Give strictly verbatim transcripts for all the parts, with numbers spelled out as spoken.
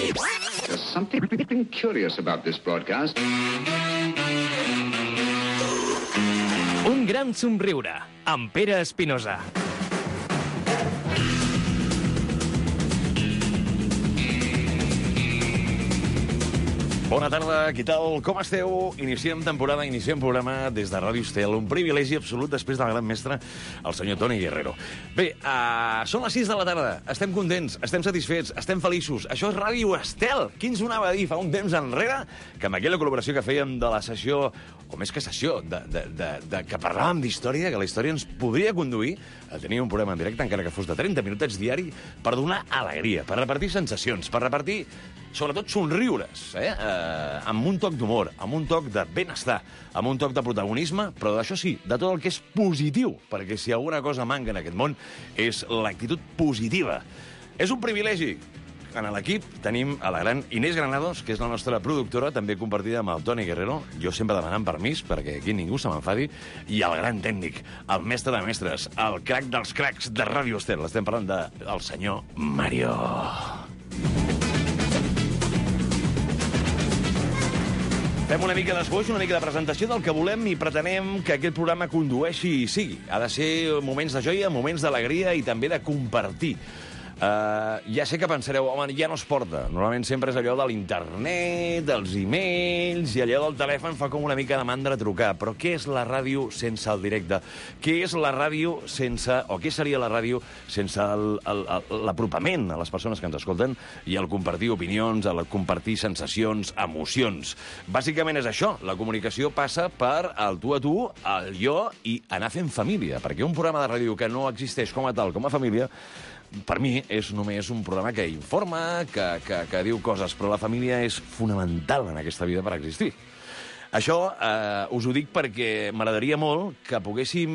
There's something curious about this broadcast. Un gran somriure, amb Pere Espinosa. Bona tarda, què tal? Com esteu? Iniciem temporada, iniciem programa des de Ràdio Estel. Un privilegi absolut després del gran mestre, el senyor Toni Guerrero. Bé, uh, són les sis de la tarda. Estem contents, estem satisfets, estem feliços. Això és Ràdio Estel. Qui ens ho anava a dir fa un temps enrere? Que amb aquella col·laboració que fèiem de la sessió, o més que sessió, de, de, de, de, que parlàvem d'història, que la història ens podria conduir a tenir un programa en directe, encara que fos de trenta minutets diari, per donar alegria, per repartir sensacions, per repartir, sobretot, somriures, eh? eh amb un toc d'humor, amb un toc de benestar, amb un toc de protagonisme, però d'això sí, de tot el que és positiu, perquè si alguna cosa manca en aquest món és l'actitud positiva. És un privilegi. En l'equip tenim a la gran Inés Granados, que és la nostra productora, també compartida amb el Toni Guerrero, jo sempre demanant permís, perquè aquí ningú se m'enfadi, i el gran tècnic, el mestre de mestres, el crac dels cracs de Ràdio Estel. Estem parlant del senyor Mario. Fem una mica d'esboix, una mica de presentació del que volem i pretenem que aquest programa condueixi i sigui. Ha de ser moments de joia, moments d'alegria i també de compartir. Uh, ja sé que pensareu, home, ja no es porta. Normalment sempre és allò de l'internet, dels e-mails, i allò del telèfon fa com una mica de mandra trucar. Però què és la ràdio sense el directe? Què és la ràdio sense... o què seria la ràdio sense l'apropament a les persones que ens escolten i el compartir opinions, el compartir sensacions, emocions? Bàsicament és això. La comunicació passa per el tu a tu, el jo i anar fent família. Perquè un programa de ràdio que no existeix com a tal, com a família, per mi és només un programa que informa, que, que, que diu coses, però la família és fonamental en aquesta vida per existir. Això eh, us ho dic perquè m'agradaria molt que poguéssim,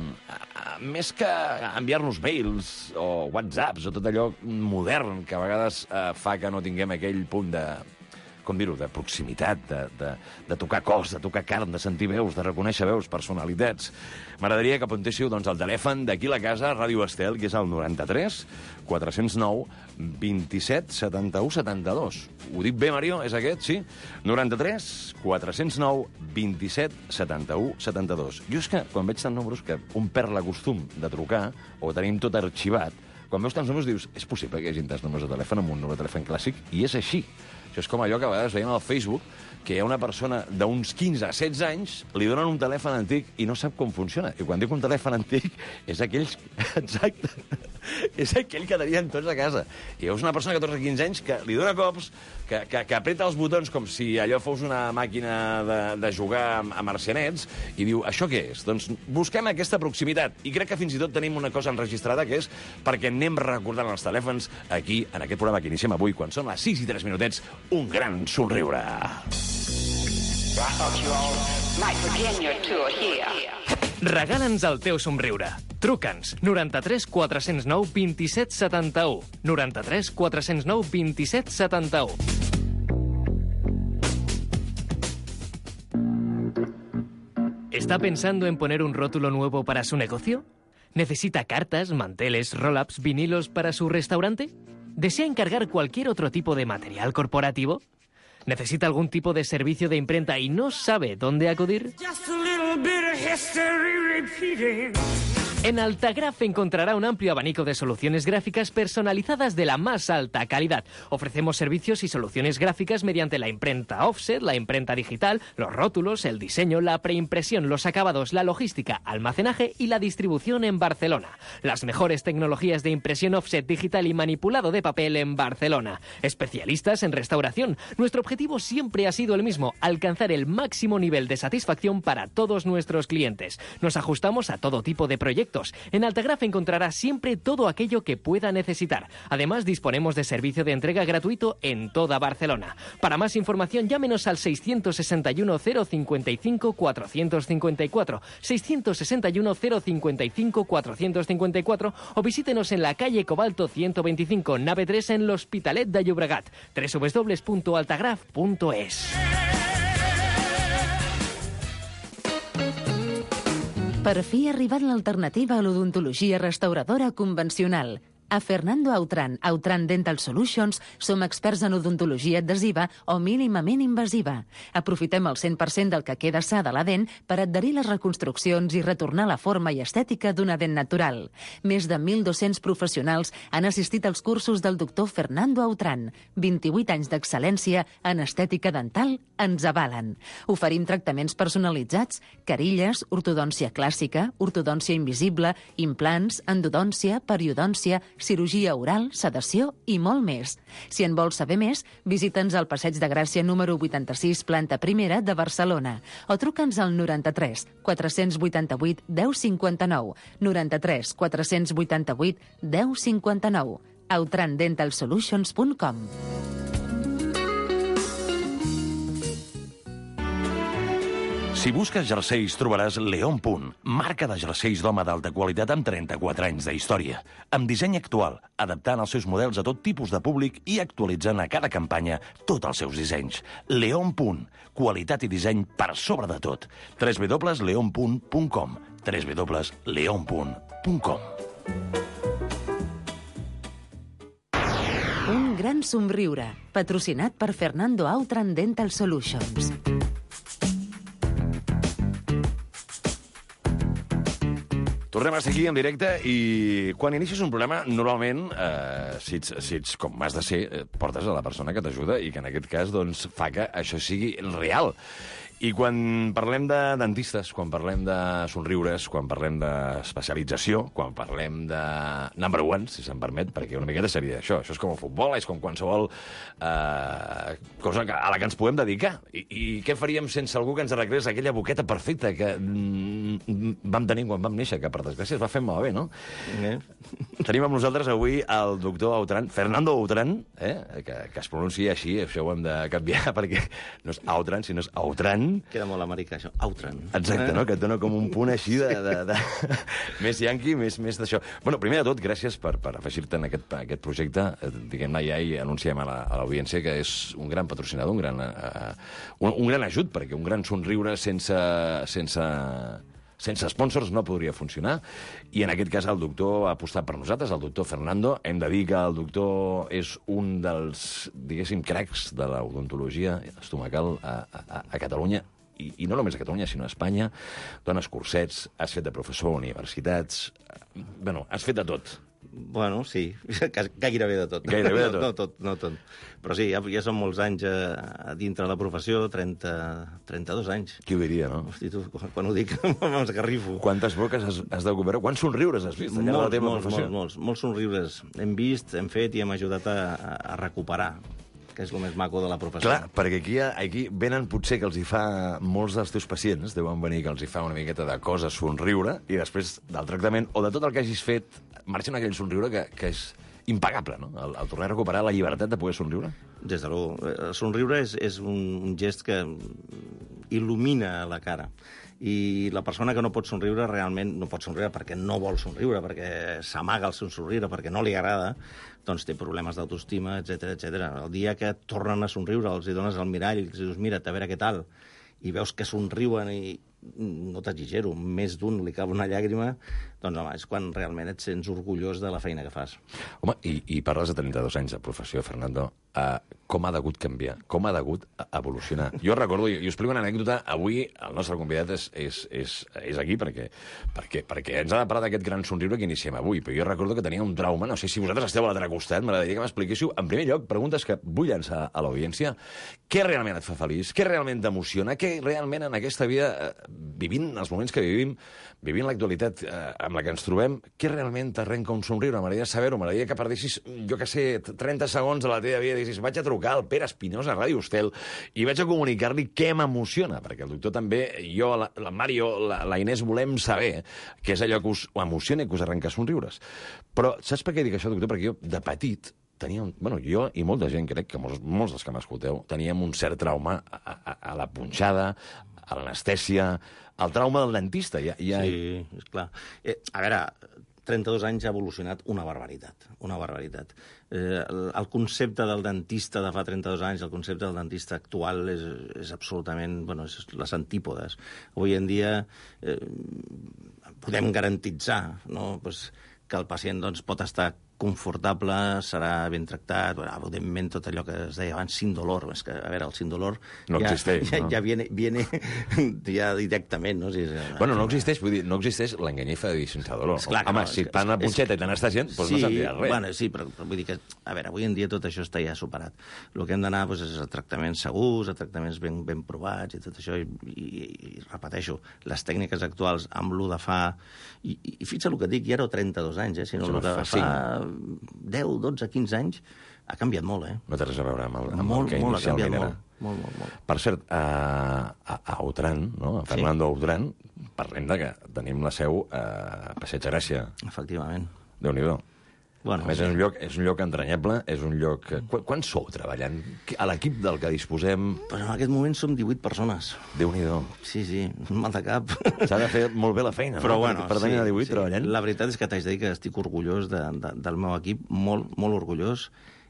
eh, més que enviar-nos mails o whatsapps o tot allò modern que a vegades eh, fa que no tinguem aquell punt de... com dir-ho, de proximitat, de, de, de tocar cos, de tocar carn, de sentir veus, de reconèixer veus, personalitats. M'agradaria que apuntéssiu doncs, el telèfon d'aquí a la casa, Ràdio Estel, que és el noranta-tres quatre-cents nou vint-i-set setanta-u setanta-dos. Ho dic bé, Mario? És aquest, sí? noranta-tres quatre-cents nou vint-i-set setanta-u setanta-dos. Jo és que, quan veig tants números, que un perd la costum de trucar, o tenim tot arxivat, quan veus tants números dius, és possible que hi hagi tants números de telèfon amb un número de telèfon clàssic? I és així. Això és com allò que a vegades veiem al Facebook, que hi ha una persona d'uns quinze a setze anys, li donen un telèfon antic i no sap com funciona. I quan dic un telèfon antic, és aquells... Exacte. És aquell que tenien tots a casa. I veus una persona de catorze a quinze anys que li dona cops, que, que, que apreta els botons com si allò fos una màquina de, de jugar a marcianets, i diu, això què és? Doncs busquem aquesta proximitat. I crec que fins i tot tenim una cosa enregistrada, que és perquè anem recordant els telèfons aquí, en aquest programa que iniciem avui, quan són les sis i tres minutets, un gran somriure. Regala'ns el teu somriure. Truca'ns noranta-tres quatre-cents nou vint-i-set setanta-u. noranta-tres quatre-cents nou vint-i-set setanta-u. ¿Está pensando en poner un rótulo nuevo para su negocio? ¿Necesita cartas, manteles, roll-ups, vinilos para su restaurante? ¿Desea encargar cualquier otro tipo de material corporativo? ¿Necesita algún tipo de servicio de imprenta y no sabe dónde acudir? En Altagraph encontrará un amplio abanico de soluciones gráficas personalizadas de la más alta calidad. Ofrecemos servicios y soluciones gráficas mediante la imprenta offset, la imprenta digital, los rótulos, el diseño, la preimpresión, los acabados, la logística, almacenaje y la distribución en Barcelona. Las mejores tecnologías de impresión offset digital y manipulado de papel en Barcelona. Especialistas en restauración. Nuestro objetivo siempre ha sido el mismo, alcanzar el máximo nivel de satisfacción para todos nuestros clientes. Nos ajustamos a todo tipo de proyectos. En Altagraph encontrará siempre todo aquello que pueda necesitar. Además, disponemos de servicio de entrega gratuito en toda Barcelona. Para más información, llámenos al seiscientos sesenta y uno cero cincuenta y cinco cuatrocientos cincuenta y cuatro, seiscientos sesenta y uno cero cincuenta y cinco cuatrocientos cincuenta y cuatro o visítenos en la calle Cobalto ciento veinticinco, nave tres, en l'Hospitalet de Llobregat. doble u doble u doble u punto altagraph punto es. Per fi ha arribat l'alternativa a l'odontologia restauradora convencional. A Fernando Autran, Autran Dental Solutions, som experts en odontologia adhesiva o mínimament invasiva. Aprofitem el cent per cent del que queda sa de la dent per adherir les reconstruccions i retornar la forma i estètica d'una dent natural. Més de mil dos-cents professionals han assistit als cursos del doctor Fernando Autran. vint-i-vuit anys d'excel·lència en estètica dental ens avalen. Oferim tractaments personalitzats, carilles, ortodòncia clàssica, ortodòncia invisible, implants, endodòncia, periodòncia, cirurgia oral, sedació i molt més. Si en vols saber més, visita'ns al Passeig de Gràcia número vuitanta-sis, planta primera de Barcelona, o truca'ns al noranta-tres quatre-cents vuitanta-vuit deu cinquanta-nou, noranta-tres quatre-cents vuitanta-vuit deu cinquanta-nou, autran dental solutions punt com. Si busques jerseis, trobaràs León Punt, marca de jerseis d'home d'alta qualitat amb trenta-quatre anys de història, amb disseny actual, adaptant els seus models a tot tipus de públic i actualitzant a cada campanya tots els seus dissenys. León Punt, qualitat i disseny per sobre de tot. w w w punt leon punt com w w w punt leon punt com. Un gran somriure, patrocinat per Fernando Autran Dental Solutions. Tornem a estar aquí en directe i quan inicies un programa, normalment, eh, si, ets, si ets com has de ser, eh, portes a la persona que t'ajuda i que en aquest cas doncs, fa que això sigui real. I quan parlem de dentistes, quan parlem de somriures, quan parlem d'especialització, quan parlem de number one, si se'm permet, perquè una miqueta seria això. Això és com el futbol, és com qualsevol eh, cosa a la que ens podem dedicar. I, I què faríem sense algú que ens arreglés aquella boqueta perfecta que mm, vam tenir quan vam néixer, que per desgràcia es va fer malbé, no? Eh? Tenim amb nosaltres avui el doctor Autran, Fernando Autran, eh? que, que es pronuncia així, això ho hem de canviar, perquè no és Autran, sinó és Autran. Queda molt americà, això. Autran. Exacte, no? Que et dona com un punt així de... de, de... més yanqui, més, més d'això. Bueno, primer de tot, gràcies per, per afegir-te en aquest, aquest projecte. Diguem-ne, ja hi anunciem a l'audiència que és un gran patrocinador, un gran, uh, un, un gran ajut, perquè un gran somriure sense... sense sense sponsors no podria funcionar, i en aquest cas el doctor ha apostat per nosaltres, el doctor Fernando. Hem de dir que el doctor és un dels, diguéssim, cracs de l'odontologia estomacal a, a, a Catalunya, i, i no només a Catalunya, sinó a Espanya. Dones cursets, has fet de professor a universitats... Bueno, has fet de tot. Bueno, sí, gairebé de tot. Gairebé de tot. No, no tot, no tot. Però sí, ja, ja són molts anys a, a dintre de la professió, trenta, trenta-dos anys. Qui ho diria, no? Hosti, tu, quan ho dic, m'esgarrifo. Quantes boques has, has de recuperar? Quants somriures has vist allà de la teva molts, professió? Molts, molts, molts somriures hem vist, hem fet i hem ajudat a, a recuperar, que és el més maco de la professió. Clar, perquè aquí, aquí venen potser que els hi fa molts dels teus pacients, deuen venir que els hi fa una miqueta de cosa somriure, i després del tractament o de tot el que hagis fet, marxen aquell somriure que, que és impagable, no? El, el tornar a recuperar la llibertat de poder somriure. Des de l'u. El somriure és, és un, un gest que il·lumina la cara. I la persona que no pot somriure realment no pot somriure perquè no vol somriure, perquè s'amaga el seu somriure, perquè no li agrada, doncs té problemes d'autoestima, etcètera, etcètera. El dia que tornen a somriure, els hi dones el mirall i els dius, mira, a veure què tal, i veus que somriuen i no t'exigero, més d'un li cau una llàgrima, doncs home, és quan realment et sents orgullós de la feina que fas. Home, i, i parles de trenta-dos anys de professió, Fernando. Uh, com ha degut canviar? Com ha degut evolucionar? Jo recordo, i, i us explico una anècdota, avui el nostre convidat és, és, és, és aquí perquè, perquè, perquè ens ha de parlar d'aquest gran somriure que iniciem avui, però jo recordo que tenia un trauma, no sé si vosaltres esteu a l'altre costat, m'agradaria que m'expliquéssiu, en primer lloc, preguntes que vull llançar a l'audiència. Què realment et fa feliç? Què realment t'emociona? Què realment en aquesta vida, eh, vivint els moments que vivim, vivint l'actualitat eh, amb la que ens trobem, què realment t'arrenca un somriure? M'agradaria saber-ho, m'agradaria que perdessis, jo que sé, trenta segons de la teva vida i dicis, vaig a trucar al Pere Espinosa a Ràdio Estel i vaig a comunicar-li què m'emociona, perquè el doctor també, jo, la, la Mario, la, la Inés, volem saber què és allò que us emociona i que us arrenca somriures. Però saps per què dic això, doctor? Perquè jo, de petit, tenia un... Bueno, jo i molta gent, crec que molts, molts dels que m'escolteu, teníem un cert trauma a, a, a la punxada, a l'anestèsia, al trauma del dentista. Ja, ja... Sí, és clar. Eh, a veure, trenta-dos anys ha evolucionat una barbaritat, una barbaritat. Eh, el, el concepte del dentista de fa trenta-dos anys, el concepte del dentista actual és, és absolutament... Bueno, és les antípodes. Avui en dia eh, podem garantitzar, no?, pues, que el pacient doncs, pot estar confortable, serà ben tractat, evidentment tot allò que es deia abans, sin dolor, és que, a veure, el sin dolor no ja, existeix, ja, no? ja viene, viene ja directament, no? O sigui, bueno, no existeix, vull dir, no existeix l'enganyifa de sense dolor. Esclar que Home, no, si és et fan la és- punxeta i te n'estàs gent, doncs sí, no sentiràs res. Bueno, sí, però, però vull dir que, a veure, avui en dia tot això està ja superat. El que hem d'anar doncs, és a tractaments segurs, a tractaments ben, ben provats i tot això, i, i, i repeteixo, les tècniques actuals amb l'U de fa... I, i, i fixa el que et dic, ja era trenta-dos anys, eh? Si no, Això el de fa fa deu, dotze, quinze anys ha canviat molt, eh? No té res a veure amb el, amb molt, el que molt, ha canviat inicialment era. molt, molt, molt, molt. Per cert, a, a, a Outram, no? a Fernando sí. Outram, parlem de que tenim la seu a Passeig de Gràcia. Efectivament. Déu-n'hi-do. Bueno, a més, sí. és un lloc, és un lloc entranyable, és un lloc... Qu Quan sou treballant? A l'equip del que disposem... Però en aquest moment som divuit persones. Déu-n'hi-do. Sí, sí, mal de cap. S'ha de fer molt bé la feina, Però no? bueno, per, per tenir sí, a divuit sí. treballant. La veritat és que t'haig de dir que estic orgullós de, de, del meu equip, molt, molt orgullós,